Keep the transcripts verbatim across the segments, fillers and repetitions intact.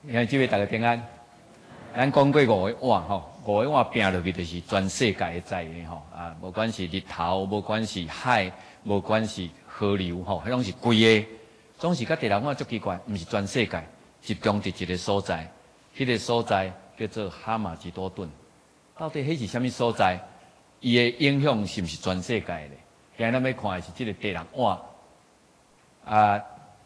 兄姊妹大家平安。咱讲过五个碗吼，五个碗拼落去就是全世界的灾的吼啊，无管是日头，无管是海，无管是河流吼，迄拢是规个，总是甲地人碗足奇怪，毋是全世界，集中伫一个所在，迄、那个所在叫做哈马吉多顿。到底迄是啥物所在？伊的影响是毋是全世界的？今日咱要看的是即个地人碗啊，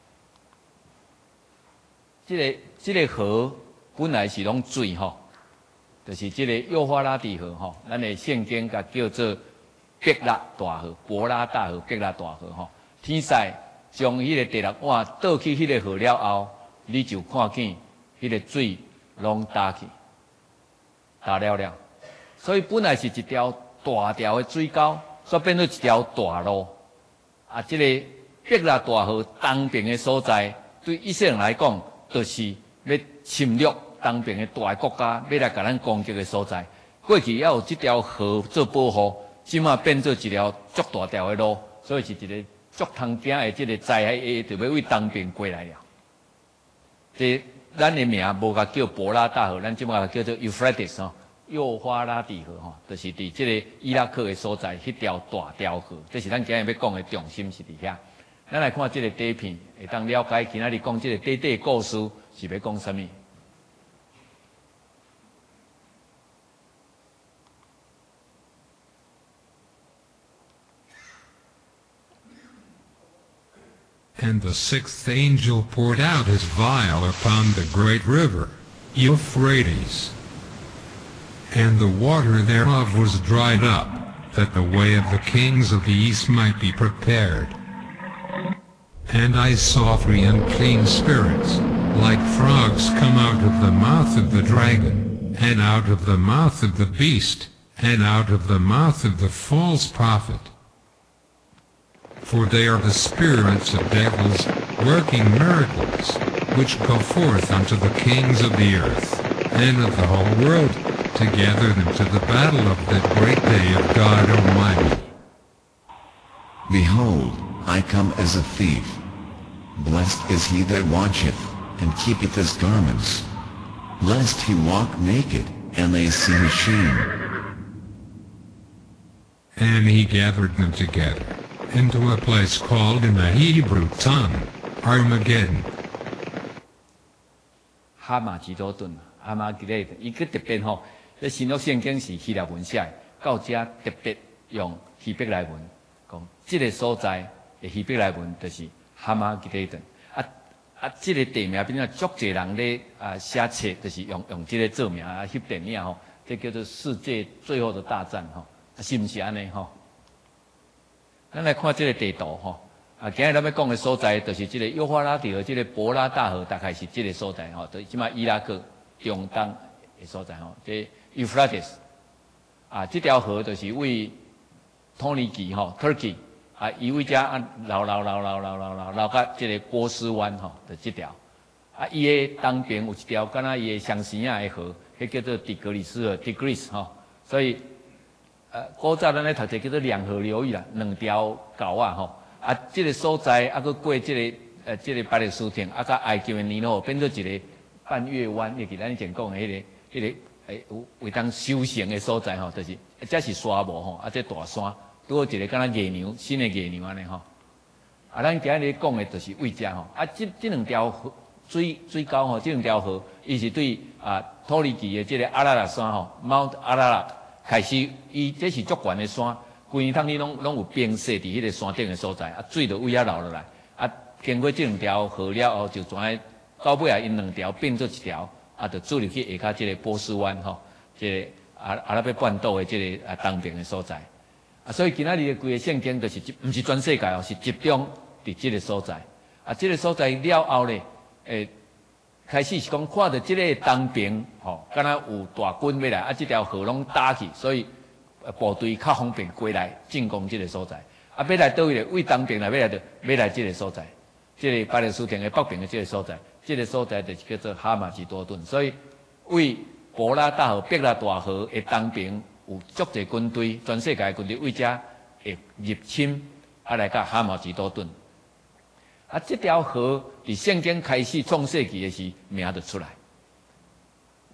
即、这个即、这个河。本来是拢水吼，就是即个幼发拉底河吼，咱的圣经甲叫做伯拉大河、伯拉大河、伯拉大河吼。天使将迄个地六碗倒去迄个河了后，你就看见迄个水拢打去，打了了。所以本来是一条大条的水沟，煞变做一条大路。啊，即、这个伯拉大河东边的所在，对以色列人来讲，就是要侵略东边的大国家，要来甲咱攻击的所在。过去要有这条河做保护，即马变做一条足大条的路，所以是一个足通行的这个灾害，就要为东边过来了。这咱的名无甲叫伯拉大河，咱即马叫做 Euphrates 吼，幼发拉底河吼，就是伫这个伊拉克的所在，迄条大条河，这是咱今日要讲的重心是伫遐。咱来看这个底片，会当了解今仔日讲这个底底故事是要讲什么。 And the sixth angel poured out his vial upon the great river, Euphrates. And the water thereof was dried up, that the way of the kings of the east might be prepared. And I saw three unclean spirits, like frogs, come out of the mouth of the dragon, and out of the mouth of the beast, and out of the mouth of the false prophet. For they are the spirits of devils, working miracles, which go forth unto the kings of the earth, and of the whole world, to gather them to the battle of that great day of God Almighty. Behold, I come as a thief. Blessed is he that watcheth, and keepeth his garments, lest he walk naked, and they see his shame. And he gathered them together into a place called in the Hebrew tongue, Armageddon. 哈马吉多顿，哈马吉勒，伊个特别吼，这新约圣经是希腊文写的，到遮特别用希伯来文讲，这个所在的希伯来文就是哈马吉勒顿。啊啊，这个地名变成足侪人咧啊写册，就是用用这个做名啊，翕电影吼，这叫做世界最后的大战吼，是毋是安尼吼？咱来看这个地图吼，啊，今日咱要讲的所在，就是这个幼发拉底河，这个伯拉大河，大概是这个所在吼，就即马伊拉克中东的所在吼，这 Euphrates 啊，这条河就是为土耳其吼 ，Turkey 啊，伊为遮啊流流流流流流流流到这个波斯湾吼，就这条啊，伊的东边有一条，敢若伊的相似样的河，迄叫做底格里斯河 ，Tigris 吼，所以。呃，古早咱咧读者叫做两河流域啦，两条沟啊吼，啊，这个所在啊，佮过这个呃，这个巴勒斯坦啊，佮埃及的尼罗变做一个半月湾，也是咱以前讲的迄、那个、迄、那个诶，有为当修行的所在吼，就是这是沙漠吼，啊，这大山，拄好一个敢若野牛，新的野牛安尼吼，啊，咱今日讲的就是为遮吼，啊，这这两条河水水沟吼，这两条河，伊是对啊土耳其的这个阿拉拉山吼 ，Mount 阿拉拉。开始，伊这是足悬的山，规年通你拢拢有冰雪伫迄个山顶的所在，啊，水就位遐流落来，啊，经过这两条河了后，就全到尾啊，因两条变做一条，啊，就注入去下骹这个波斯湾吼，这个阿阿拉伯半岛的这个啊东边的所在，啊，所以今仔日的规个圣经就是毋是全世界哦，是集中伫这个所在，啊，这个所在了后咧，诶。开始是讲看到这个东边，吼，敢若有大军要来，啊，这条河拢打去，所以部队较方便过来进攻这个所在。啊，要来倒位咧，为东边来要来就要来这个所在，这个巴勒斯坦的北边的这个所在，这个所在就是叫做哈马吉多顿。所以为伯拉大河、伯拉大河的东边有足侪军队，全世界军队为遮会入侵，啊来甲哈马吉多顿。啊，这条河伫圣经开始创世纪的时名就出来，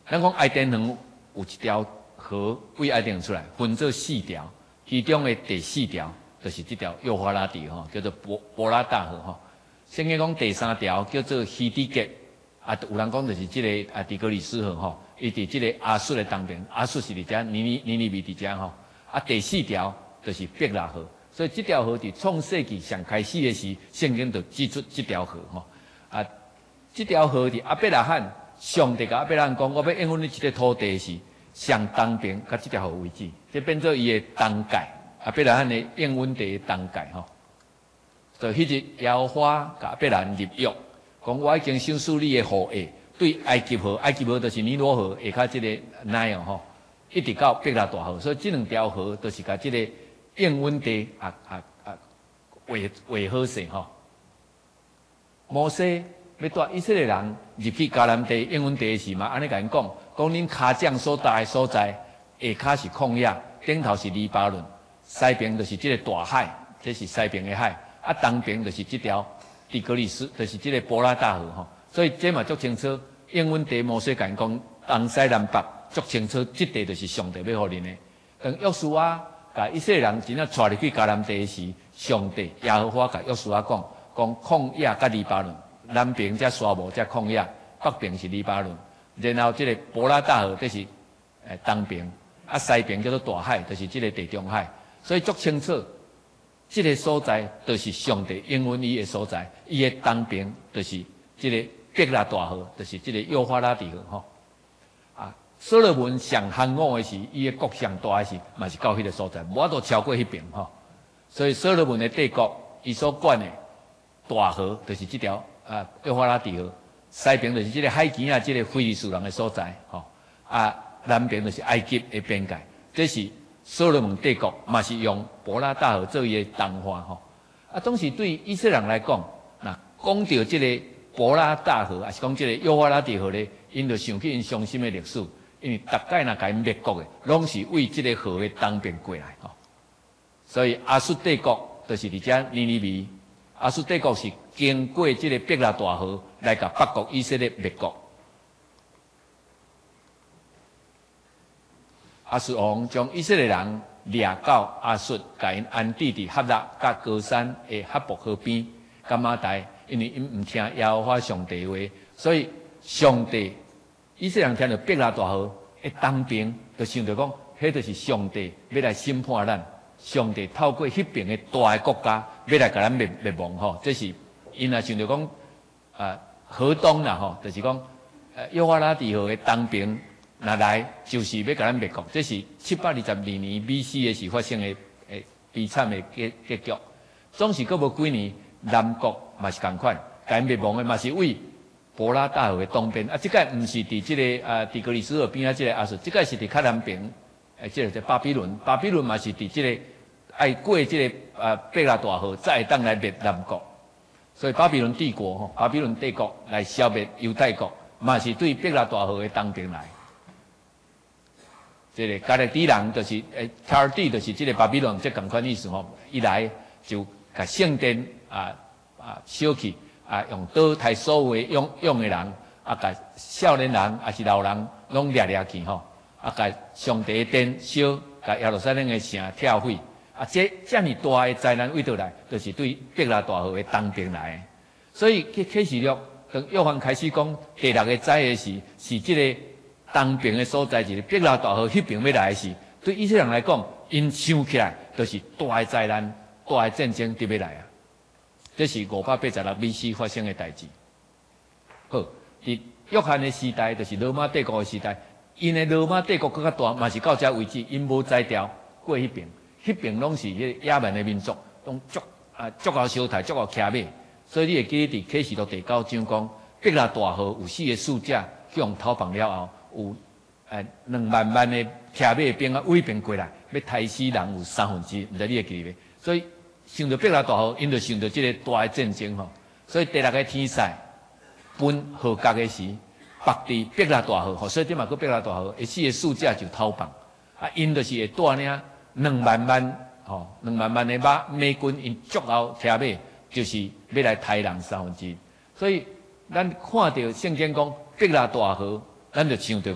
咱讲爱丁河有一条河为爱丁河出来，分做四条，其中的第四条就是这条幼发拉底吼，叫做博博拉大河吼。圣经讲第三条叫做希底格，啊，有人讲就是这个啊底格里斯河吼，伊伫这个亚述的东边，亚述是伫遮，尼尼尼尼微伫遮吼。啊，第四条就是伯拉河，所以这条河伫创世纪上开始的时，圣经就指出这条河吼。啊，这条河伫阿伯拉罕。上帝甲阿伯拉罕讲，我要应允你这个土地是上东边，甲这条河为止，这变做伊的东界。阿伯拉罕的应允地的东界吼。所以迄日耶和华甲阿伯拉罕立约，讲我已经收束你的后裔，对埃及河，埃及河就是尼罗河下骹这个奈哦吼，一直到伯拉大河，所以这两条河都是甲这个应允地啊啊啊画画好势吼。摩西。要带以色列人入去迦南地、应允地时嘛，安尼甲因讲，讲恁骹掌所在的所在，下骹是旷野，顶头是黎巴嫩，西边就是这个大海，这是西边的海，啊东边就是这条底格里斯，就是这个波拉大河吼。所以这嘛足清楚，应允地摩西甲因讲，东西南北足清楚，这地就是上帝要互恁的。当约书亚甲以色列人真正带入去迦南地时，上帝耶和华甲约书亚讲，讲旷野甲黎巴嫩。南边才沙漠，才旷野；北边是黎巴嫩，然后这个波拉大河，这是诶东边，啊西边叫做大海，就是这个地中海。所以足清楚，这个所在就是上帝应允伊的所在，伊的东边就是这个伯拉大河，就是这个幼发拉底河吼。啊，所罗门上汉武的时，伊的国上大的时，嘛是到迄个所在，无法度超过迄边吼。所以所罗门的帝国，伊所管的大河，就是这条。啊，幼发拉底河，西边就是这个海基啊，这个非利士人的所在，吼、哦。啊，南边就是埃及的边界，这是所罗门帝国，嘛是用伯拉大河做伊的东化，吼、哦。啊，当时对以色列人来讲，那讲到这个伯拉大河，还是讲这个幼发拉底河咧，因就想起因伤心的历史，因为大概若甲因灭国的，拢是为这个河的东边过来，吼、哦。所以亚述帝国就是伫遮尼尼微。亚述帝国是经过这个伯拉大河来甲北国以色列灭国。亚述王将以色列人掠到亚述，甲因安置伫哈勒甲高山的哈伯河边，甲马代，因为因唔听耶和华上帝话，所以上帝以色列人听到伯拉大河的东边，就想到讲，迄就是上帝要来审判咱。上帝透过迄边的大的国家，要来甲咱灭灭亡吼，这是因也想着讲，啊河东啦吼，就是讲，呃幼发拉底河的东边，若来就是要甲咱灭国，这是七百二十二年 B C 的时发生的诶悲惨的结结局。总是阁无几年，南国嘛是共款，甲因灭亡的嘛是为伯拉大河的东边，啊，这个毋是伫这个啊底格里斯河边啊，这个啊是，这个是伫较南边。诶，即个在巴比伦，巴比伦嘛是伫即个爱过即个啊伯拉大河，才会当来灭南国。所以巴比伦帝国吼，巴比伦帝国来消灭犹太国，嘛是对伯拉大河的东边来。即个加勒底人就是诶，卡尔地就是即个巴比伦，即共款意思吼。一来就甲圣殿啊啊烧去，啊用刀杀所有的勇勇的人，啊甲少年人也是老人拢掠掠去吼。啊！甲上帝的殿烧，甲耶路撒冷的城拆毁。啊，这这么大的灾难为倒来，就是对伯拉大河的东边来的。所以启启示录当约翰开始讲第六个灾的时，是这个东边的所在，就是伯拉大河迄边要来的时，对以色列人来讲，因想起来就是大的灾难、大的战争就要来啊。这是五百八十六 B C 发生的代志。好，伫约翰的时代，就是罗马帝国的时代。因的罗马帝国更较大，嘛是到这为止，因无再调过迄边，迄边拢是迄野蛮的民族，拢足啊足够小台，足够骑马，所以你会记伫启示录第九章讲，伯拉大河有四个使者去用讨棒了后，有诶两万万的骑马兵啊围兵过来，要杀死人有三分之一，毋知你会记袂？所以想到伯拉大河，因就想到即个大的战争吼，所以第六个天赛分合格的时。北地伯拉大河，吼，所以这嘛个伯拉大河，一四个使者就讨棒，啊，因就是会带领两万万，吼，两万万的马美军，因足后骑马，就是要来杀人三分之一。所以咱看到圣经讲伯拉大河，咱就想到讲，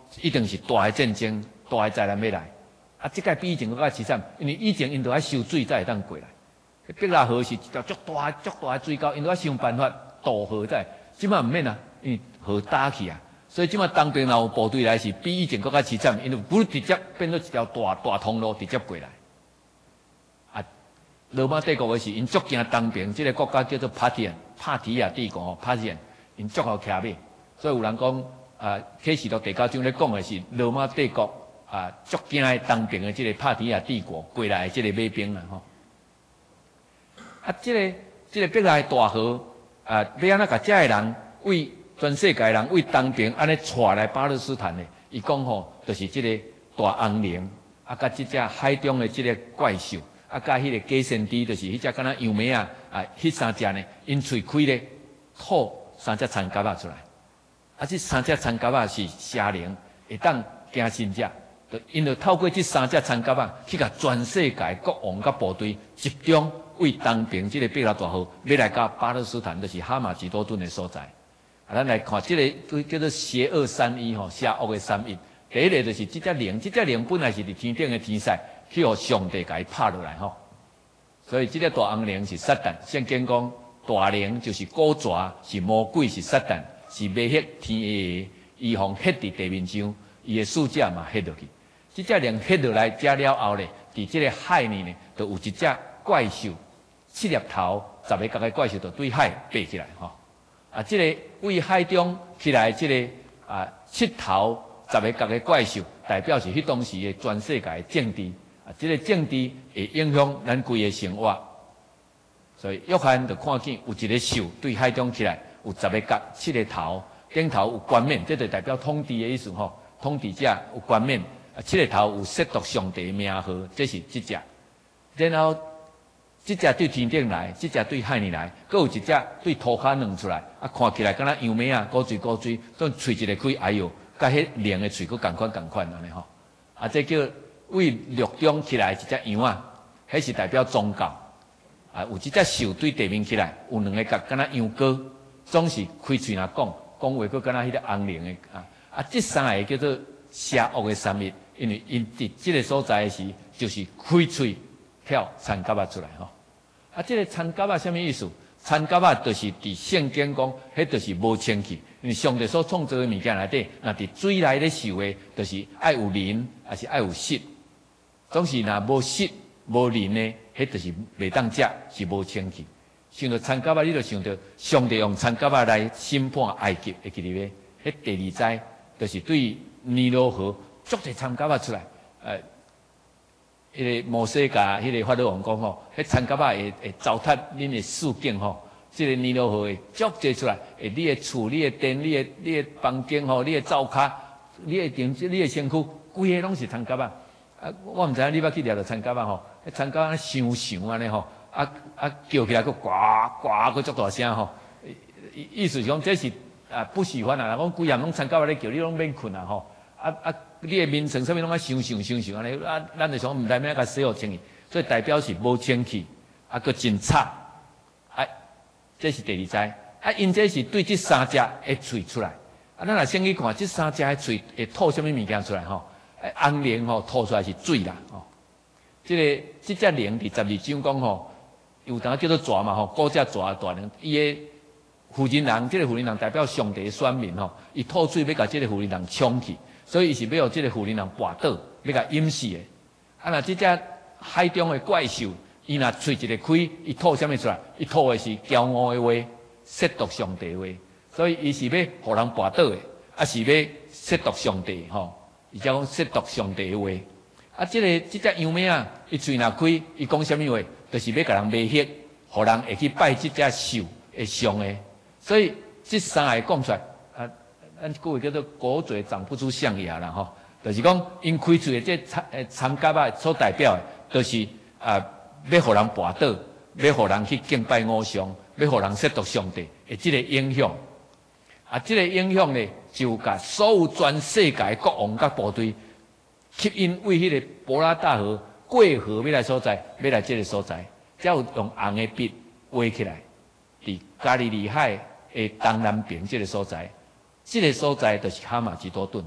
一定是大的战争、大的灾难要来。啊，即个比以前更加凄惨，因为以前因都爱修水才会当过来。碧拉河是一条足大、足大的水沟，因都要想办法渡河在。即马毋免啊，因为河打去啊，所以即马当兵若有部队来是比以前更加凄惨，因为不直接变做一条大大通路直接过来。啊，罗马帝国的是因足惊当兵，即、这个国家叫做帕提安，帕提亚帝国吼，帕提安因足好徛尾，所以有人讲啊，启示录第九章咧讲的是罗马帝国啊足惊的当兵的即个帕提亚帝国过来的即个马兵啦吼。啊，即、这个即、这个碧拉大河啊，要安怎甲遮个人为全世界人为当兵安尼带来巴勒斯坦的？伊讲吼，就是即个大红羚，啊，甲即只海中的即个怪兽，啊，甲迄个假先知，就是迄只敢若羊咩啊，啊，迄三只呢，因喙开咧吐三只残甲仔出来，啊，即三只残甲仔是邪灵，会当惊神者。因就透过这三只参甲仔，去甲全世界国王甲部队集中为当兵，这个碧拉大河要来到巴勒斯坦，就是哈马吉多顿的所在。啊，咱来看这个叫做邪恶三一吼，邪恶的三一。第一个就是这只灵，这只灵本来是伫天顶的天使，去互上帝甲伊拍落来吼。所以这个大红灵是撒旦，圣经讲大灵就是古蛇，是魔鬼，是撒旦，是要迄天的，伊互迄伫地面上，伊的使者嘛迄落去。这只灵迄落来，食了后咧，伫这个海里呢，就有一只怪兽，七粒头、十个角的怪兽，就对海爬起来吼。啊，这个为海中起来，这个啊七头、十个角的怪兽，代表是迄当时的全世界的政治。啊，这个政治会影响咱规个生活。所以约翰就看见有一个兽对海中起来，有十个角、七个头，顶头有冠冕，这就代表统治的意思吼。统治者有冠冕。啊，七个头有亵渎上帝的名号，这是这只。然后这只对天顶来，这只对海里来，佫有一只对涂骹软出来。啊，看起来敢若羊咩啊，古锥古锥，种喙一个开，哎哟，甲迄灵的喙佫共款共款安尼吼。啊，这叫为陆中起来一只羊啊，迄是代表宗教。啊，有一只兽对地面起来，有两个角，敢若羊羔，总是开喙若讲，讲话佫敢若迄个红灵的啊。啊，这三个叫做邪恶的三一。因为因伫这个所在时，就是开喙跳参甲仔出来吼。啊，这个参甲仔什么意思？参甲仔就是伫圣经讲，迄就是无清气。因为上帝所创造的物件内底，若伫水内咧受的，就是爱有磷，还是爱有硒。总是若无硒、无磷呢，迄就是袂当食，是无清气。想到参甲仔，你就想到上帝用参甲仔来审判埃及，会记得袂？迄第二灾就是对尼罗河。足侪参甲仔出来，呃，迄个摩西甲迄个法老王讲吼，迄参甲仔会会糟蹋恁的四境吼，即个尼罗河会足侪出来，会你的厝、你的店、你的你的房间吼、你的灶骹、你的电、你的身躯，规个拢是参甲仔。啊，我毋知影你捌去掠着参甲仔吼，迄参甲仔想想安尼吼，啊啊叫起来佫呱呱佫足大声吼，意思是讲这是啊不喜欢啊，讲规夜拢参甲仔咧叫，你拢免困啊吼，啊啊。你的面层上面拢爱想想想想安尼，啊，咱就想毋知咩甲洗好清气，所以代表是无清气，啊，佫真差，啊，这是第二灾，啊，因这是对这三只会喙出来，啊，咱来先去看这三只的喙会吐什么物件出来吼，啊，红灵吼吐出来是水啦，吼，这个这只灵伫十二章讲吼，有当叫做蛇嘛吼，古只蛇大灵，伊的妇人人，这个妇人人代表上帝的选民吼，伊吐水要甲这个妇人人冲去。所以伊是要互即个妇人人跋倒，要甲淹死的。啊，若即只海中的怪兽，伊若喙一个开，伊吐啥物出来？伊吐的是骄傲的话，亵渎上帝的话。所以伊是要互人跋倒的，啊是要亵渎上帝吼，伊才讲亵渎上帝的话。啊，即、这个即只羊咩啊，伊喙若开，伊讲啥物话？就是要甲人迷惑，互人会去拜即只兽会上的。所以即三个讲出来。咱句话叫做“狗嘴长不出象牙”啦，吼，就是讲因开喙的这参诶参甲仔所代表的，就是啊要互人跋倒，要互人去敬拜偶像，要互人亵渎上帝的这个影响。啊，这个影响呢，就甲所有全世界国王甲部队，吸引为迄个伯拉大河过河要来所在，要来这个所在，才有用红的笔画起来，伫加利利海的东南边这个所在。这个所在就是哈马吉多顿，啊，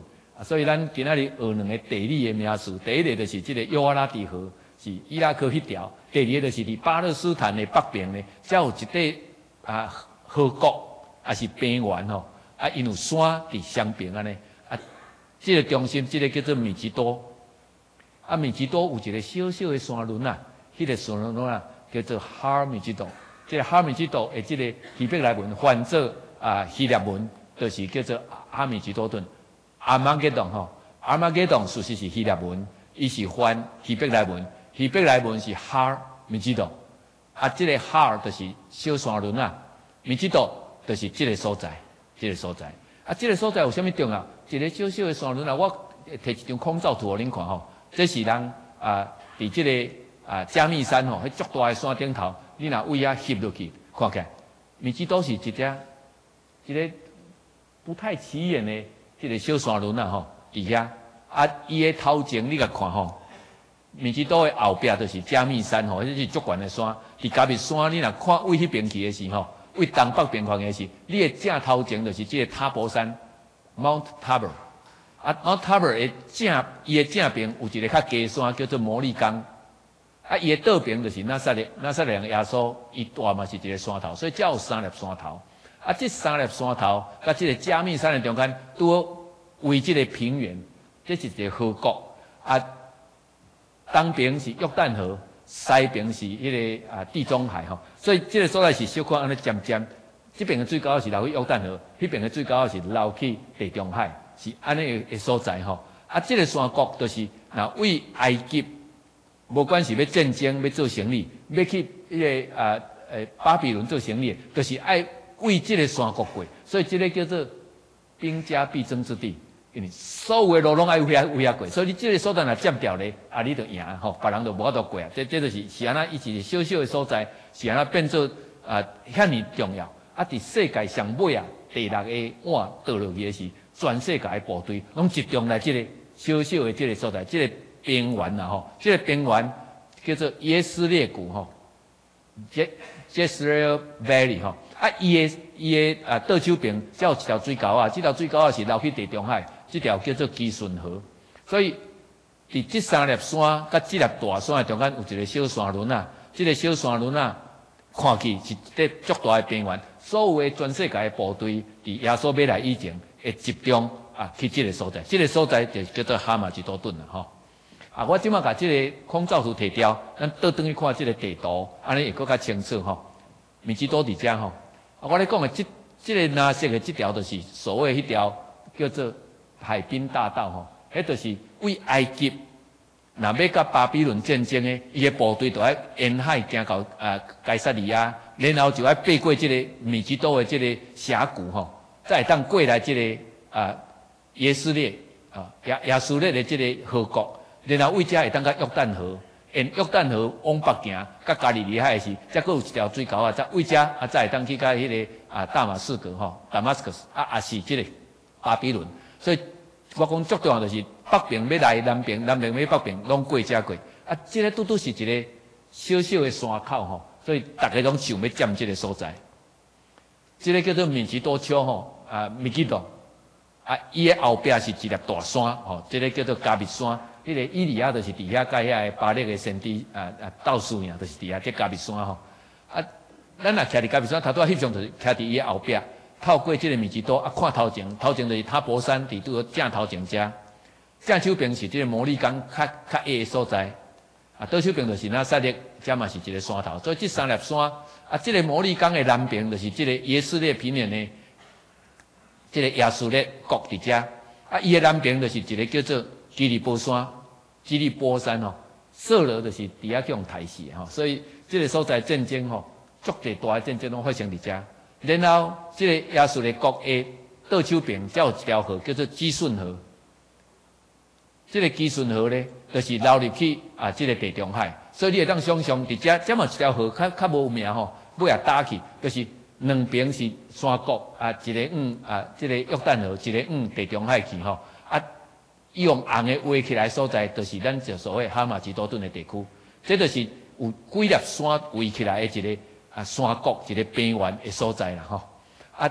所以咱今仔日学两个地理的名词，第一个就是这个幼发拉底河是伊拉克迄条，第二个就是伫巴勒斯坦的北边呢，才有一块啊河谷，也是平原吼，啊因有山伫相平安尼，啊，这个中心这个叫做米吉多，啊米吉多有一个小小的山轮啊，迄、那个山轮啊叫做哈尔米吉多，这个哈尔米吉多的这个希伯来文翻作啊希腊文，就是叫做哈米吉多顿。阿玛吉洞吼，阿玛吉洞事实是希腊文，伊是翻希伯来文，希伯来文是哈尔米吉多，啊，这个哈尔就是小山轮啊，米吉多就是这个所在，这个所在，啊，这个所在有啥物重要？一个小小的山轮啊，我摕一张空照图互恁看吼，这是人啊，伫这个啊加密山吼，迄足大的山顶头，你若位遐翕落去，看起来，米吉多是一只一个不太起眼的。这个小山轮啊吼，伫遐啊，伊的头前你甲看吼，米吉多的后壁就是加密山吼，迄是足悬的山。伫加密山，你若看位迄边去的时候，为东北边看的时，你的正头前就是这个塔博山 （Mount Tabor）。啊 ，Mount Tabor 的正伊的正边有一个较低山叫做摩利冈。啊，伊的倒边就是拿撒勒拿撒勒耶稣，伊大嘛是一个山头，所以才有三粒山头。啊，这三粒山头，甲这个加密山的中间，拄为这个平原，这是一个河谷。啊，东边是约旦河，西边是迄个啊地中海吼。所以这个所在是小可安尼尖尖，这边的最高是流去约旦河，迄边的最高是流去地中海，是安尼的所在吼。啊，这个山谷就是若为埃及，无管是要战争、要做生意、要去迄个啊诶巴比伦做生意，就是爱。为这个山谷过，所以这个叫做兵家必争之地。因为所有的路拢爱有遐有遐过，所以你这个所在若占掉咧，啊，你就赢吼，别人就无法度过啊。这这就是是安那，伊一个小小的所在，是安那变做啊遐尼重要。啊，伫世界上尾啊，第六个碗倒落去的是，全世界的部队拢集中来这个小小的这个所在，这个平原啊吼，这个平原叫做耶斯列谷吼，这 Jezreel Valley 吼。啊，伊的伊的啊倒手边才有一条水沟啊，这条水沟啊是流去地中海，这条叫做基顺河。所以，伫这三粒山甲这粒大山的中间有一个小山轮啊，这个小山轮啊，看起是一个足大的平原，所有的全世界的部队伫耶稣要来以前，会集中啊去这个所在，这个所在就叫做哈马吉多顿啦吼。啊，我即马甲这个空照图摕掉，咱倒转去看这个地图，安尼会更较清楚吼。米吉多伫遮吼。啊，我咧讲的这这个蓝色的这条，就是所谓迄条叫做海滨大道吼，迄就是为埃及若要甲巴比伦战争的，伊的部队就爱沿海行到啊该萨利亚，然后就爱爬过这个米吉多的这个峡谷吼，再当过来这个啊耶斯列啊亚亚苏列的这个河谷，然后为遮会当到约旦河。沿约旦河往北行，甲加利利海时，再佫有一条水沟啊，再为遮啊，再会当去甲迄个啊大马士革吼 ，Damascus 啊，也是即个巴比伦。所以我讲最重要就是北边要来南边，南边要北边，拢过遮过。啊，即个拄拄是一个小小的山口吼，所以大家拢想要占即个所在。即个叫做米吉多丘吼，啊米吉多，啊伊的后壁是一粒大山吼，即个叫做加密山。迄个伊利亚就是伫遐，甲遐个巴勒个先知啊啊倒数尔，就是伫遐这加密山吼。啊，咱若徛伫加密山，头拄啊翕相就是徛伫伊后壁，透过即个米吉多啊，看头前，头前就是塔博山，伫拄正头前遮。正手边是即个摩利冈较较矮的所在，啊，倒手边就是那塞列，遮嘛是一个山头。所以这三粒山啊，即个摩利冈的南边就是即个耶斯列平原的，即个亚述列国伫遮。啊，伊的南边就是一个叫做基利波山，基利波山吼，色勒就是伫遐叫用台死吼，所以这个所在战争吼，足侪大的战争拢发生伫遮。然后这个亚述的国的倒手边，才有一条河叫做基顺河。这个基顺河咧，就是流入去啊，这个地中海，所以你会当想象伫遮，这么一条河较较无有名吼，尾也打去，就是两边是山谷啊，一个往啊，这个约旦河，一个往地中海去吼啊。用红的围起来所在，就是咱就所谓哈马吉多顿的地区。这就是有几粒山围起来的一个啊山谷，一个平原的所在啦吼。啊，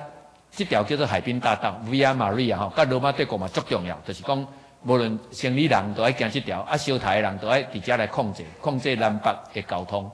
这条叫做海滨大道 Via Maria 吼，甲罗马帝国嘛足重要，就是讲无论生理人都爱行这条，啊烧台的人都爱伫遮来控制，控制南北的交通。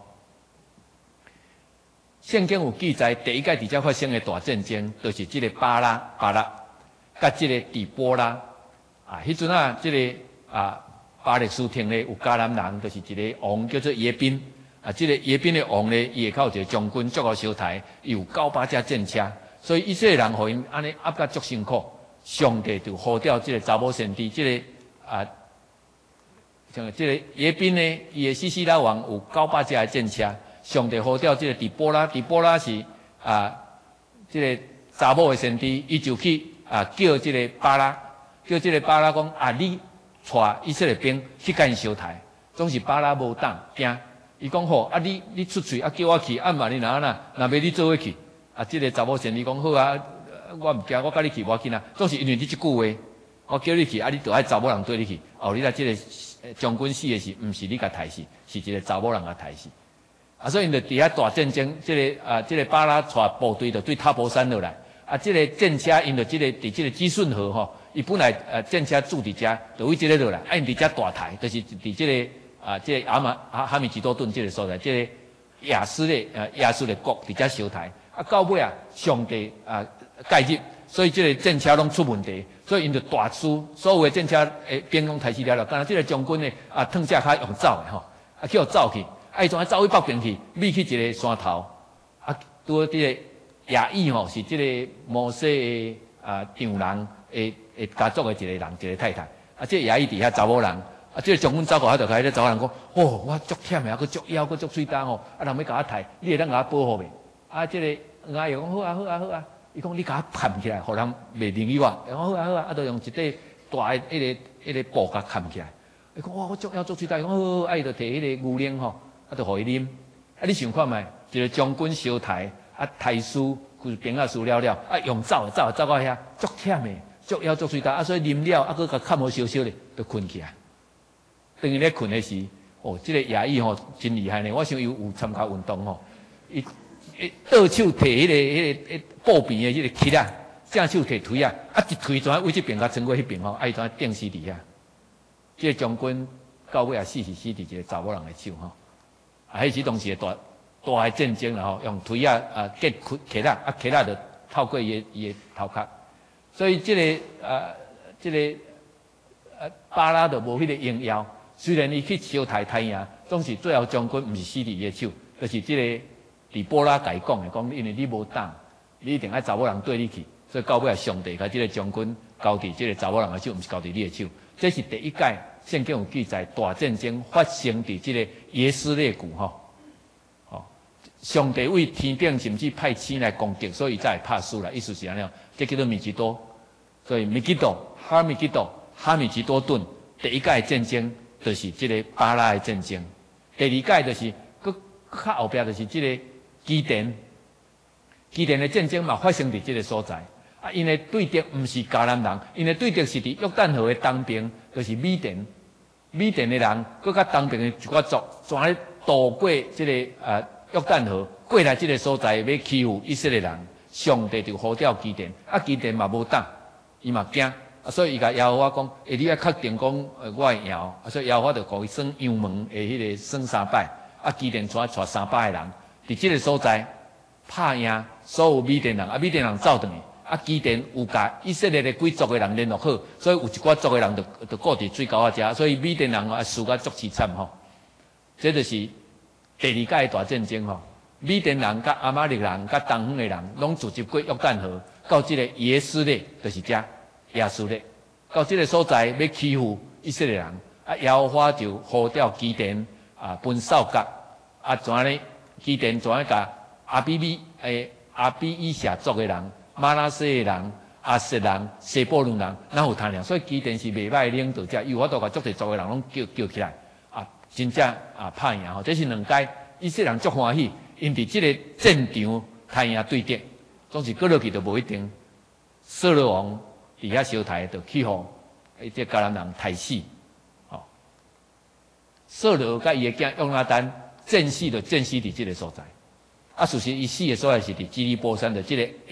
圣经有记载，第一届伫遮发生的大战争，就是这个巴拉巴拉，甲这个底波拉啊，迄阵啊，这个啊巴勒斯坦咧有迦南人，就是一个王叫做耶宾。啊，这个耶宾的王咧，伊会靠一个将军足够烧台，有九百架战车，所以以色列人互因安尼压甲足辛苦。上帝就呼召这个查某先知，这个啊，像这个耶宾呢，伊的西西拉王有九百架的战车，上帝呼召这个底波拉，底波拉是啊，这个查某的先知，伊就去啊叫这个巴拉，叫这个巴拉讲啊，你带以色列兵去甲因烧台，总是巴拉无当惊。伊讲好，啊你你出去啊叫我去，啊嘛你哪哪，若要你做伙去，啊这个查某先你讲好啊，我毋惊，我甲你去，我紧啊，总是因为你即句话，我叫你去，啊你就爱查某人对你去，哦你来这个将军死的是，毋是你甲杀死，是一个查某人甲杀死，啊所以因就伫遐大战争，这个啊这个巴拉带部队就对塔博山落来，啊这个战车因着这个伫这个基顺河吼，伊本来呃战车驻伫遮，就为这个落来，啊因伫遮大台，就是伫这个。啊，这个阿玛哈哈米吉多顿这个所在，这个亚斯的呃亚述的国伫遮烧台，啊到尾啊上帝啊介入，所以这个战车拢出问题，所以因就大输，所有的战车诶兵拢抬起了了，但是这个将军呢啊腾下骹用走的吼，啊叫走去，啊伊从啊走去北边去，秘去一个山头，啊拄好这个亚裔吼是这个摩西的啊丈人诶诶家族的一个人一个太太，啊这亚裔底下查某人。啊！这个将军走过，他就开始查某人讲：哦，我足忝的，啊，佮足枵，佮足水重哦。啊，人要甲我抬，你会当甲我保护袂？啊，这个阿又讲好啊，好啊，好啊。伊讲你甲我扛起来，互人袂灵于我。伊讲好啊，好啊。啊，就用一块大的迄个迄个布甲扛起来。伊讲哇，我足枵足水重。伊讲好，好，啊，伊就摕迄个牛奶吼，啊，就互伊啉。啊，你想看觅？一个将军烧台，啊，抬书，就是兵啊输了了，啊，用走走走到遐，足忝的，足枵足水重。啊，所以啉了，啊，佮甲看无烧烧咧，就困起来。等于咧困的时，哦，这个亚裔吼真厉害呢。我想伊有有参加运动吼，伊伊倒手摕迄个迄个迄布边的迄个旗啊，正手摕推啊，啊一推怎啊为这边甲穿过迄边吼，啊伊怎啊定死伫遐。这个将军到尾也死是死伫一个查某人的手吼，啊，迄时当时大大的战争啦吼，用推啊啊结旗啊，啊旗啊就透过伊伊的头壳，所以这个啊这个啊巴拉就无迄个应邀。虽然伊去烧台太赢，总是最后将军毋是死伫伊的手，就是这个底波拉甲伊讲的，讲因为你无胆，你一定爱查某人对你去，所以到尾上帝甲这个将军交伫这个查某人的手，毋是交伫你的手。这是第一届圣经有记载大战争发生伫这个耶斯列谷吼，哦，上帝为天顶甚至派星来攻击，所以才会拍输啦。意思是安尼，这叫做米基多，所以米基多、哈米基多、哈米基多顿第一届战争。就是这个巴拉的战争，第二届就是搁较后壁就是这个基甸，基甸的战争嘛发生伫这个所在。啊，因为对敌毋是迦南人，因为对敌是伫约旦河的东边，就是米甸。米甸的人搁较东边的一寡族，怎咧渡过这个呃约旦河，过来这个所在要欺负以色列人，上帝就呼召基甸，啊基甸嘛无胆，伊嘛惊。啊，所以伊甲耶和华讲，诶，你要确定讲，呃，我会赢。啊，所以耶和华就互伊算羊门的迄个算三摆，啊，基甸带带三百个人，伫即个所在拍赢所有米甸人，啊，米甸人走转去，啊，基甸有甲以色列的几族的人联络好，所以有一寡族的人就就顾伫水沟仔遮，所以米甸人啊输甲足凄惨吼。这就是第二届的大战争吼，米甸人甲阿玛力人甲东方的人拢聚集过约旦河，到即个耶斯列就是遮。亚述咧，到这个所在要欺负以色列人，啊，耶和华就呼召基甸啊，分扫甲，啊，怎咧？基甸怎甲阿比米诶阿比以下族的人、马拉西的人、阿瑟人、西布伦人，哪有贪念？所以基甸是袂歹领导者，有法度甲足侪族的人拢叫叫起来，啊，真正啊拍赢吼，这是两届以色列人足欢喜，因伫这个战场太赢对敌，总是过落去就无一定。扫罗王。伫遐烧台就去互迄只迦南人杀死，吼、哦。扫罗甲伊个囝约拿单战死就战死伫即个所在，啊，事实伊死的所在是伫基利波山的即个亚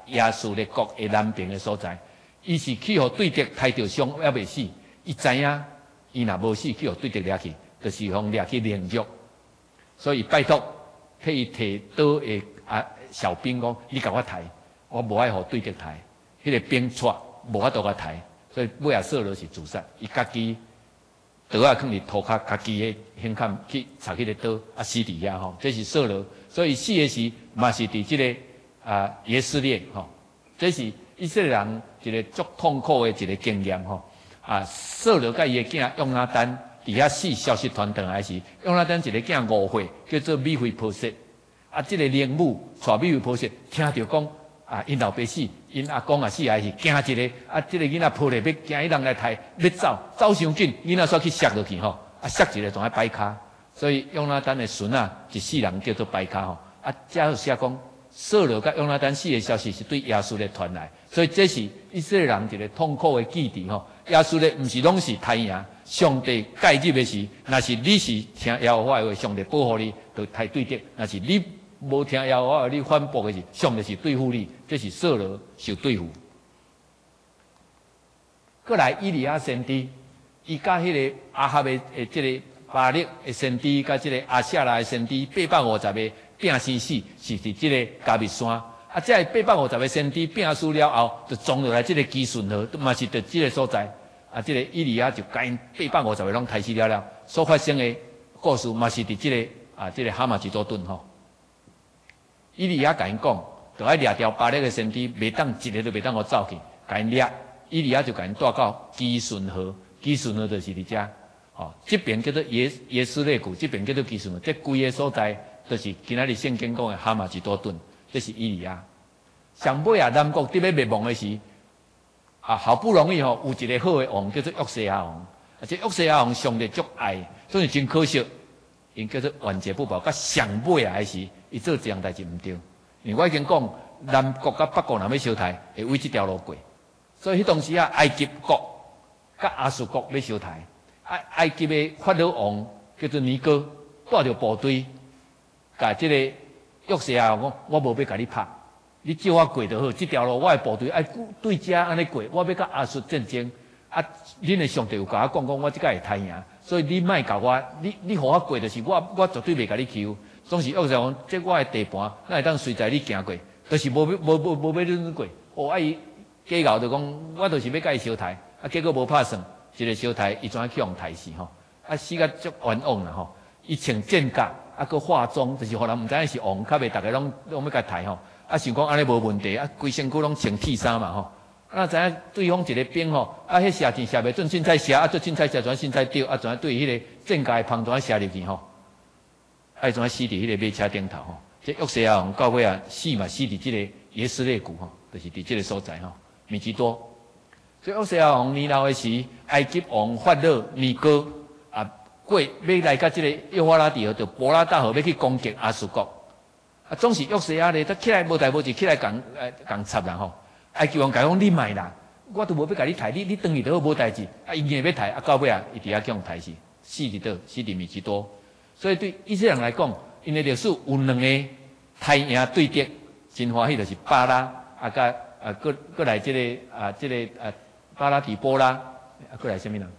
耶稣的国的南边的所在。伊是去互对敌杀着伤，还未死。伊知影，伊若无死，去互对敌掠去，就是互掠去凌辱。所以拜托，替伊提刀的啊小兵讲，你甲我抬，我无爱互对敌抬。迄、那个兵错，无法度甲抬，所以尾啊扫罗是自杀，伊家己刀啊放伫涂骹，家己的胸坎去插迄个刀，啊死伫遐吼，这是扫罗。所以死的时嘛是伫即、这个啊耶斯列吼，这是以色列人一个足痛苦的一个经验吼。啊，扫罗甲伊的囝约拿单伫遐死，消息传回来时，约拿单一个囝误会，叫做米非波设。啊，即、这个灵母带米非波设，听着讲啊，因老爸死，因阿公也死，还是惊一个。啊，即、这个囡仔抱咧要惊伊人来抬，要走，走伤紧，囡仔煞去摔落去吼，啊摔一个仲爱摆骹。所以约拿单的孙啊，一世人叫做摆骹吼。啊，遮有写讲，扫罗甲约拿单死的消息是对耶稣的传来，所以这是以色列人一个痛苦的记忆吼。耶稣的毋是拢是太赢，上帝介入的是，若是你是听耶和华的话，上帝保护你，就太对敌；若是你无听耶和华的话，你反驳的是，上帝是对付你，这是扫罗受对付。过来以利亚先知，伊甲迄个亚哈的诶，即个巴力的先知，甲即个亚舍拉的先知，八百五十个拼生死，是伫即个加密山。啊，这八百五十个先知拼死了后，就撞落来即个基顺河，嘛是伫即个所在。啊，即、这个以利亚就甲因八百五十个拢杀死了了。所发生的故事嘛是伫即、这个啊，即、这个哈马吉多顿吼。以利亚甲因讲，就爱掠掉巴力个先知，袂当一个都袂当互走去，甲因掠。以利亚就甲因带到基顺河，基顺河就是伫遮。哦，这边叫做耶耶斯列谷，这边叫做基顺河，这规个所在就是今仔日圣经讲的哈马吉多顿。这是以利亚。上尾啊，南国伫要灭亡的时，啊，好不容易吼、哦、有一个好的王叫做约西亚王，而且约西亚王上帝足爱，所以真可惜，因叫做万劫不保。甲上尾啊时，伊做这样代志毋对。因为我已经讲，南国甲北国若要相台，会为这条路过。所以迄当时啊，埃及国甲亚述国要相台，埃埃及的法老王叫做尼哥，带着部队，甲即、这个。约西亚讲，我无要甲你拍，你照我过就好。这条路我的部队爱对遮安尼过，我要甲亚述战争。啊，恁的上帝有甲我讲讲，我即个会太赢，所以你莫甲我，你你互我过就是我，我绝对袂甲你欺。总是约西亚讲，这我的地盘，那会当随在你行过，就是无无无无要恁过。哦，啊伊假熬就讲，我就是要甲伊相台，啊结果无拍算，一个相台，伊怎啊去互刣死吼？啊死甲足冤枉啦吼！伊穿战甲。啊，佮化妆，就是互人毋知影是王，较袂逐个拢拢要甲抬吼。啊，想讲安尼无问题，啊，规身躯拢穿铁衫嘛吼。啊，知影对方一个兵吼，啊，迄射箭射袂准，凊彩射，啊，做凊彩射，转凊彩丢，啊，转对迄个箭架的旁转射入去吼。啊，转死伫迄个马车顶头吼。这约西亚王到尾啊，死嘛死伫即个耶斯列谷吼，就是伫即个所在吼，米吉多。所以约西亚王年老的时，埃及王法老尼哥啊。过要来甲即个幼发拉底河，就波拉大河要去攻击亚述国。啊，总是约西亚咧，他起来无代无志，起来共呃共插人吼。埃及王讲你卖啦，我都无要甲你抬，你你等于都无代志。啊，伊硬要抬，啊到尾啊，伊伫遐叫人抬死，死伫倒，死伫米吉多。所以对以色列人来讲，因为历史有两个太赢对敌，真欢喜就是巴拉啊，甲啊，过过来即、这个啊，即、这个啊，巴拉底波拉啊，过来啥物人？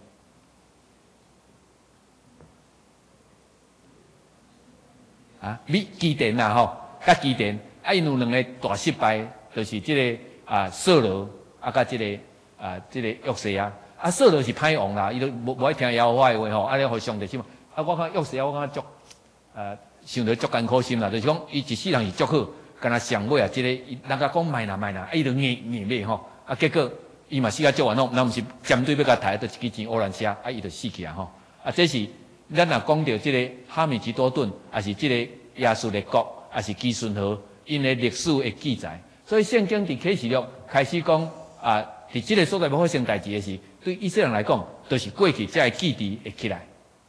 啊，米基甸呐吼，甲基甸，啊，因有两个大失败，就是即、这个啊扫罗，啊，甲即、这个啊即、这个约西亚，啊扫罗是歹王啦，伊都无无爱听耶和华的话吼，啊，咧互上帝什么？啊，我看约西亚，我感觉足，呃，想着足艰苦心啦，就是讲伊一世人是足好，敢若上尾啊，即、这个人家讲卖啦卖啦，啊，伊就硬硬买吼，啊，结果伊嘛死甲足完咯，那毋是针对要甲抬，就一支钱乌兰写，啊，伊就死去啊吼，啊，这是。咱若讲到即个哈米吉多顿，也是即个亚述的国，也是基顺河，因的历史的记载。所以圣经伫启示录开始讲啊，伫即个所在要发生代志的时，对以色列人来讲，都、就是过去才会记忆会起来。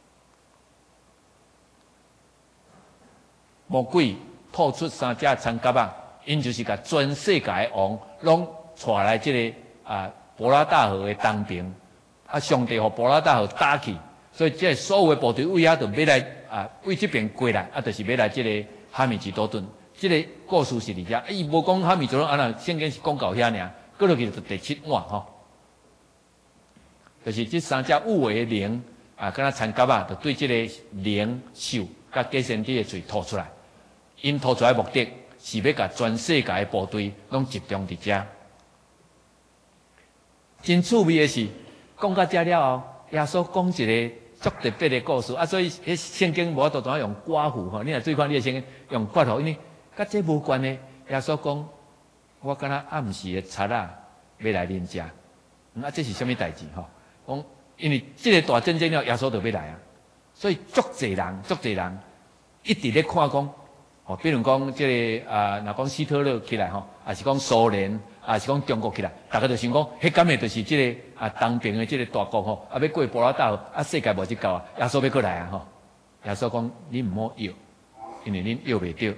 魔鬼吐出三只长甲啊，因就是甲全世界的王拢带来即、这个啊波拉大河的东边，啊上帝互波拉大河打去。所以，这所有的部队为遐就要来啊，为这边过来，啊，就是要来这个哈米吉多顿。 这个故事是伫遐，伊无讲哈米左安那圣经是讲到遐尔，过落去就第七碗吼，就是这三只有为的灵啊，敢若参甲啊，就对这个灵兽甲假先知的嘴吐出来，因吐出来的目的是要甲全世界的部队拢集中伫遮。真趣味的是，讲到遮了后，耶稣讲一个足特别的故事啊，所以迄圣经无法度怎样用寡妇吼，你若注意看你的圣经用寡妇，因为甲这无关的。耶稣讲，我敢若暗时的贼仔要来恁遮，啊，这是什么代志吼？讲因为这个大战争了，耶稣就要来啊，所以足侪人，足侪人一直咧看讲，哦，比如讲这个啊，若讲希特勒起来吼，还是讲苏联。啊，是讲中国起来，大家就想讲，迄敢会就是这个啊，东边的这个大国吼，啊要过波罗岛，啊世界无即够啊，耶稣要过来啊吼。耶稣讲，你唔好要，因为恁要袂到。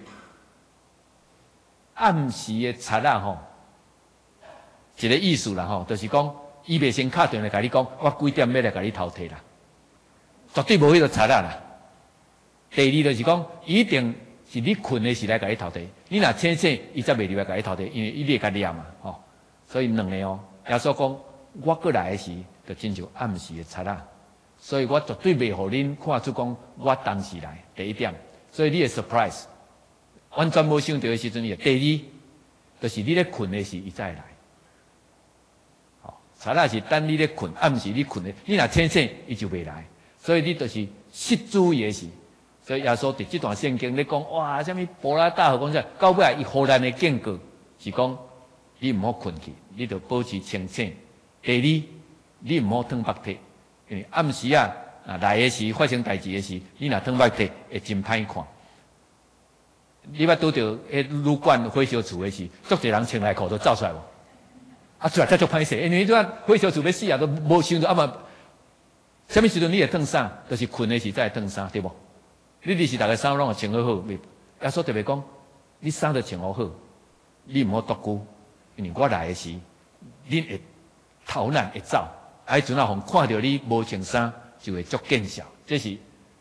暗时的贼仔吼，一个意思啦吼，就是讲，伊袂先敲电话甲你讲，我几点要来甲你偷摕啦，绝对无迄个贼仔啦。第二就是讲，一定。是你困的时来甲你偷摕，你若清醒，伊则袂入来甲你偷摕，因为伊会甲念嘛，吼、哦。所以两个哦，耶稣讲，我过来的时，就亲像暗时的贼仔，所以我绝对袂互恁看出讲我当时来。第一点，所以你的 surprise 完全无想到的时阵，伊第二，就是你咧困的时，伊才会来。吼、哦，贼仔是等你咧困，暗时你困的，你若清醒，伊就袂来。所以你就是失主意的时。所以耶稣伫这段圣经咧讲，哇，什么波拉大河讲啥？到尾伊互咱的警告是讲，你唔好困去，你着保持清醒。第二，你唔好转白体，因为暗时啊，啊来的时发生代志的时，你若转白体会真歹看。你捌拄着迄旅馆火烧厝的时，足侪人穿内裤都走出来无？啊，出来才足歹势，因为这火烧厝要死啊，都无想到啊嘛。什么时阵你会转衫？就是困的时才会转衫，对无？你日是大家衫拢会穿好好，耶稣特别讲，你衫着穿好好，你唔好独孤，因为我来的时，恁会逃难会走，啊，迄阵啊，互看到你无穿衫，就会足见笑。这是，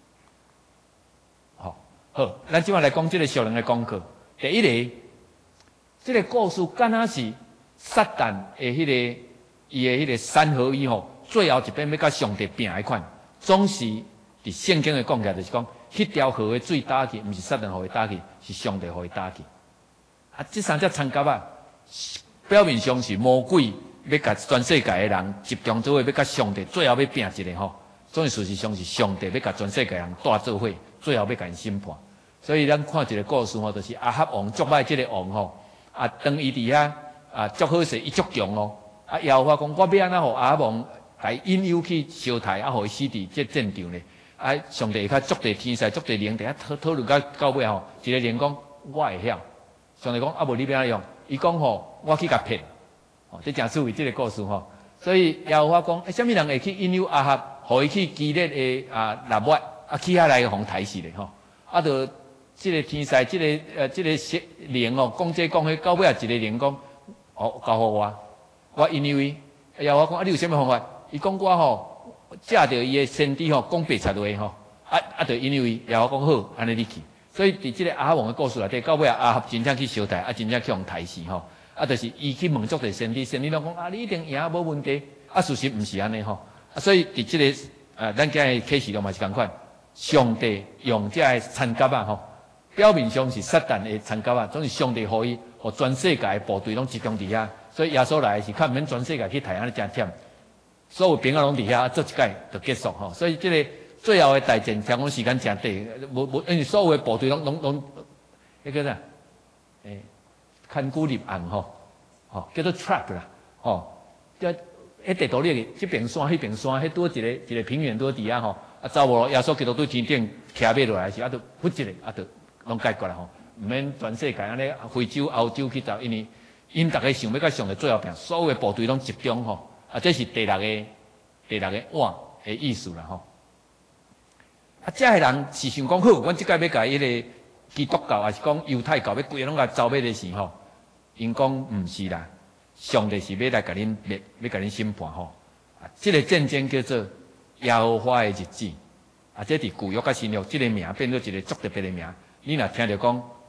好、哦，好，咱即摆来讲这个小人的功课。第一个，这个故事敢若是撒旦的迄、那个伊的迄个三合一吼，最后一遍要甲上帝拼迄款，总是伫圣经的讲起来就是讲。迄条河的水打去，毋是撒旦互伊打去，是上帝互伊打去。啊，这三只参甲啊，表面上是魔鬼要甲全世界的人集中做伙，要甲上帝最后要拼一个吼。所以事实上是上帝要甲全世界人带做伙，最后要甲因审判。所以咱看一个故事吼，就是亚哈王捉歹即个王吼，啊，当伊伫遐啊，足好势，伊足强哦。啊，耶和华讲，我要安怎互亚哈王来引诱去烧台，啊，互伊死伫这战场咧。啊！上帝较足地天使，足地灵，伫遐讨讨论到到尾吼，一个灵讲我会晓。上帝讲啊，无你要安用？伊讲吼，我去甲骗。哦，这真趣味这个故事吼。所以耶和华讲，诶，什么人会去引诱亚哈，互伊去激烈的啊纳末啊去遐来互杀死咧吼？啊，就这个天使，这个呃这个灵哦，讲这讲迄，到尾啊一个灵讲，哦交互我，我引诱伊。耶和华讲啊，你有啥物方法？伊讲我吼。借着伊的先知吼讲白贼话吼，啊啊，就因为耶和华讲好，安尼你去。所以伫即个亚哈王的故事内底，到尾啊亚哈真正去烧台，啊真正去互杀死吼，啊就是伊去问足个先知，先知拢讲啊你一定赢无问题，啊事实毋是安尼吼，啊所以伫即个啊咱今日启示录嘛是共款，上帝用这个参甲啊吼，表面上是撒旦的参甲啊，总是上帝互伊，互全世界的部队拢集中伫遐，所以耶稣来是看免全世界去太安尼真忝。所有兵啊拢伫遐做一届就结束吼，所以即个最后的大战，听讲时间真短，无无因为所有的部队拢拢拢，迄个啥？诶，看孤立案吼，吼叫做 trap 啦，吼，即迄地图里即边山、迄边山，迄多一个一个平原多伫遐吼，啊走无耶稣基督对天顶徛马落来时，啊，就扑一个，啊，就拢解决啦吼，毋免全世界安尼非洲、欧洲去走，因为因逐个想要甲上帝最后拼，所有的部队拢集中吼。啊，这是第六个第六个碗的意思啦吼。啊，这个人是想讲好，阮即届要甲迄个基督教，还是讲犹太教，要规个拢甲走尾的时候，因讲毋是啦，上帝是要来甲恁要要甲恁审判吼。啊，这个战争叫做耶和华的日子。啊，这伫旧约甲新约，这个名变做一个足特别的名。你若听着讲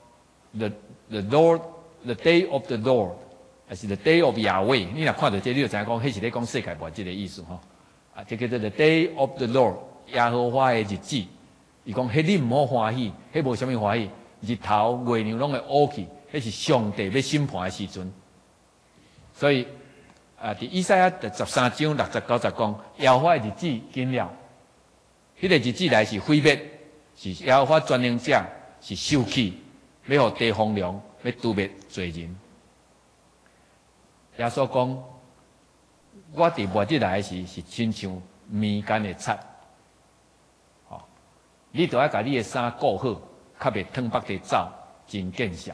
the the Lord the day of the Lord， 还是 the day of Yahweh？ 你若看到这，你就知影讲，迄是咧讲世界末这个意思吼。啊，这叫做 the day of the Lord， 耶和华的日子。伊讲，迄你唔好欢喜，迄无啥物欢喜，日头月亮拢会乌去，迄是上帝要审判的时阵。所以啊，伫以赛亚第十三章六十九十讲，耶和华的日子近了。迄、那个日子来是毁灭，是耶和华专营者，是受气，要互地风凉，要诛灭罪人。耶稣讲，我伫末日来时是亲像面间的贼，哦，你着爱甲你的衫顾好，较袂汤北地走，真见效。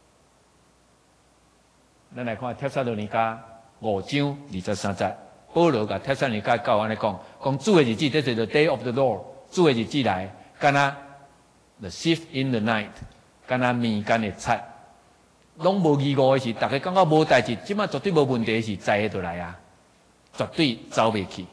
咱来看帖撒罗尼迦五章二十三节。保罗甲帖撒罗尼迦教安尼讲，讲主的日子，这就是 the day of the Lord， 主的日子来，敢若 the thief in the night， 敢若面间的贼，拢无义务的时，大家感觉无代志，即马绝对无问题的时，灾下就来啊，绝对走袂去。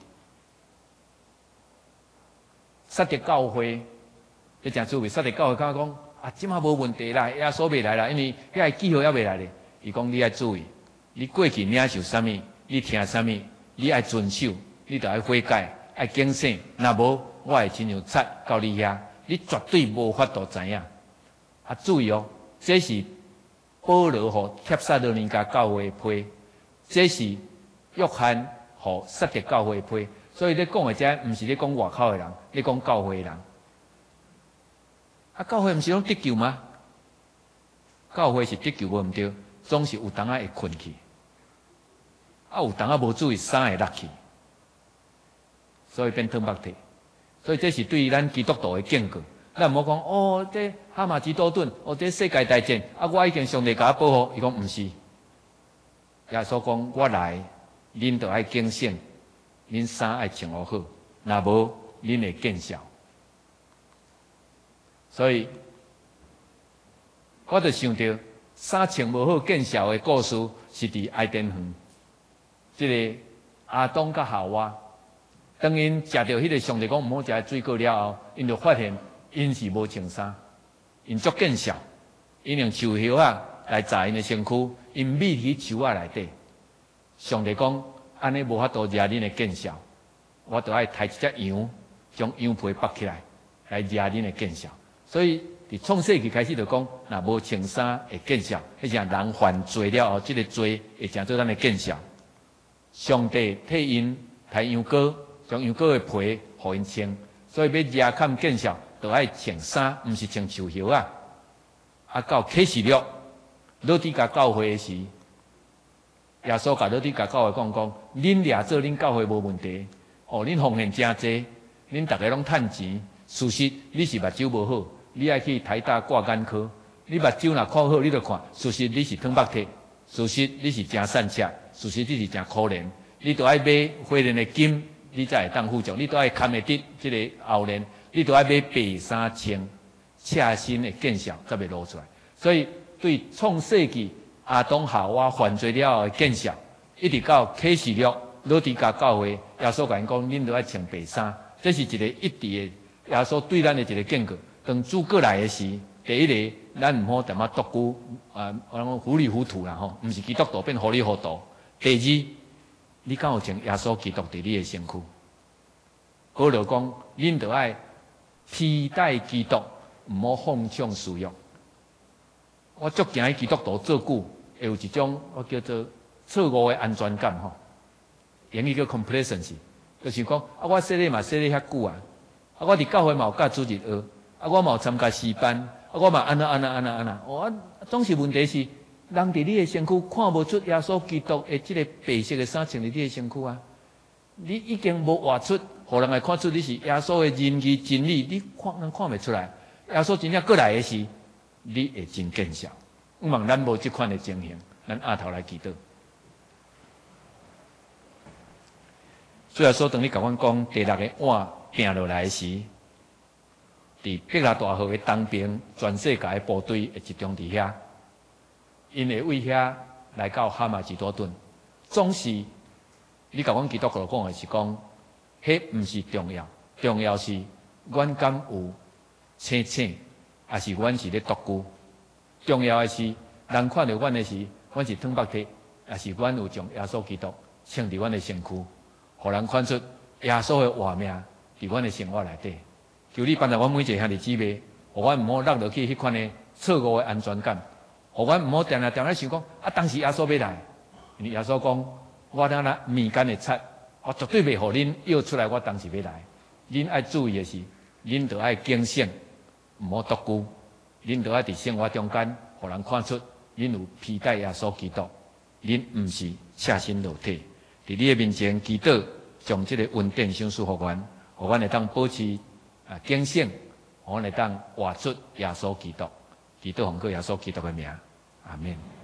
撒狄教会，你真注意，撒狄教会感觉讲啊，即马无问题啦，耶稣未来啦，因为遐个记号还未来咧。伊讲你爱注意，你过去领受啥物，你听啥物。你爱遵守，你着爱悔改，爱警醒。若无，我会亲像贼到你遐，你绝对无法度知影。啊，注意哦，这是保罗互帖撒罗尼迦教会的批，这是约翰互撒狄教会的批。所以你讲的这，毋是咧讲外口的人，你讲教会的人。啊，教会毋是拢得救吗？教会是得救无毋对，总是有当仔会困去。啊，有当啊无注意，衫会落去，所以变汤北体。所以这是对咱基督徒的警告。咱唔好讲哦，这哈马基多顿，哦，这世界大战，啊，我已经上帝甲我保护。伊讲毋是，耶稣讲我来，恁着爱警醒，恁衫爱穿好好，若无恁会见效。所以，我就想到衫穿无好见效的故事，是伫爱甸园。即个阿当甲夏娃，当因食到迄个上帝讲毋好食水果了后，因就发现因是无穿衫，因足见笑，因用树叶啊来炸因的身躯，因密伫树啊内底。上帝讲安尼无法度惹恁的见笑，我着爱抬一只羊，将羊皮剥起来，来惹恁的见笑。所以伫创世纪开始就讲，若无穿衫会见笑，迄是人犯罪了后，即、这个罪会成做咱的见笑。上帝替因抬羊羔，将羊羔的皮互因穿，所以要惹看见效，就爱穿衫，毋是穿树叶啊。啊，到启示录，老底甲教会的时，耶稣甲老底甲教会讲讲，恁掠做恁教会无问题，哦，恁奉献真济，恁逐个拢趁钱，事实你是目睭无好，你爱去台大挂眼科，你目睭若看好，你就看，事实你是汤北体，事实你是真善车。事实你是真可怜，你都爱买花莲的金，你才会当富足；你都爱看会得这个后年，你都爱买白衫穿，赤身的见效才袂露出来。所以对创世纪阿当夏娃犯罪了后的见效，一直到启示录老底嘉教会，耶稣甲因讲，恁都爱穿白衫，这是一个一直的耶稣对咱的一个警告。当主过来的时，第一个咱唔好踮啊独孤啊，糊里糊涂啦吼，毋是基督徒变糊里糊涂。第二，你敢有穿耶稣基督伫你的身躯？保罗讲，恁着爱披戴基督，唔好放纵私欲。我足惊基督徒做久，会有一种我叫做错误的安全感吼，英语叫 complacency， 就是讲啊，我说咧嘛说咧遐久啊，啊，我伫教会嘛有教主日学，啊，我嘛有参加诗班，啊，我嘛安那安那安那安那，哦，总是问题是。人伫你的身躯看不出耶稣基督的这个白色的衫穿伫你的身躯啊！你已经无画出，互人来看出你是耶稣的仁义真理，你看人看袂出来。耶稣真正过来的时，你会真见效。毋望咱无这款的情形，咱下头来祈祷。所以说，当你甲阮讲第六个碗拼落来时，伫伯拉大河的东边，全世界的部队会集中伫遐。因会为遐来到哈马吉多顿，总是你甲阮基督徒讲的是讲，迄毋是重要，重要是阮敢有青青，还是阮是咧独孤。 重要的是，人看到阮的时，阮是汤白体，也是阮有将耶稣基督穿伫阮的身躯，互人看出耶稣的活命伫阮的生活内底。求你帮助阮每一个兄弟姊妹，互阮毋好落落去迄款的错误的安全感，互阮毋好定定定咧想讲啊，当时耶稣要来，因为耶稣讲，我当那面间的贼，我绝对袂互恁摇出来，我当时要来。恁爱注意的是，恁着爱警醒，毋好独孤。恁着爱伫生活中间，互人看出恁有披戴耶稣基督，恁毋是赤身裸体。伫你的面前祈祷，将即个恩典赏赐互阮，互阮会当保持啊警醒，互阮会当活出耶稣基督。祈祷奉靠耶稣基督的名，阿免。